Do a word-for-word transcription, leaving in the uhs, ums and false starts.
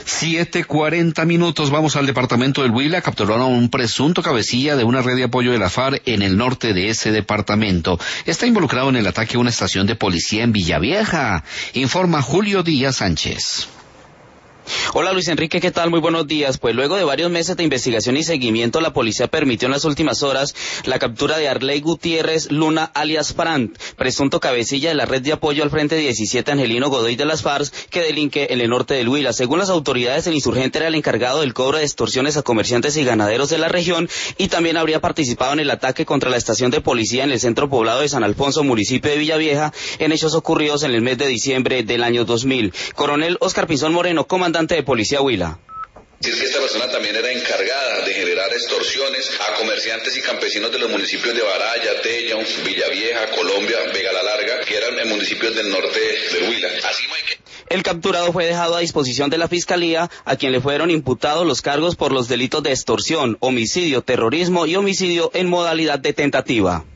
siete cuarenta minutos, vamos al departamento del Huila. Capturaron a un presunto cabecilla de una red de apoyo de la FARC en el norte de ese departamento. Está involucrado en el ataque a una estación de policía en Villavieja, informa Julio Díaz Sánchez. Hola Luis Enrique, ¿qué tal? Muy buenos días. Pues luego de varios meses de investigación y seguimiento, la policía permitió en las últimas horas la captura de Arley Gutiérrez Luna alias Frank, presunto cabecilla de la red de apoyo al Frente diecisiete Angelino Godoy de las FARC, que delinque en el norte del Huila. Según las autoridades, el insurgente era el encargado del cobro de extorsiones a comerciantes y ganaderos de la región y también habría participado en el ataque contra la estación de policía en el centro poblado de San Alfonso, municipio de Villavieja, en hechos ocurridos en el mes de diciembre del año dos mil. Coronel Oscar Pinzón Moreno, comandante de Policía Huila. Si es que esta persona también era encargada de generar extorsiones a comerciantes y campesinos de los municipios de Baraya, Tella, Villavieja, Colombia, Vega la Larga, que eran en municipios del norte del Huila. Así no hay que... El capturado fue dejado a disposición de la Fiscalía, a quien le fueron imputados los cargos por los delitos de extorsión, homicidio, terrorismo y homicidio en modalidad de tentativa.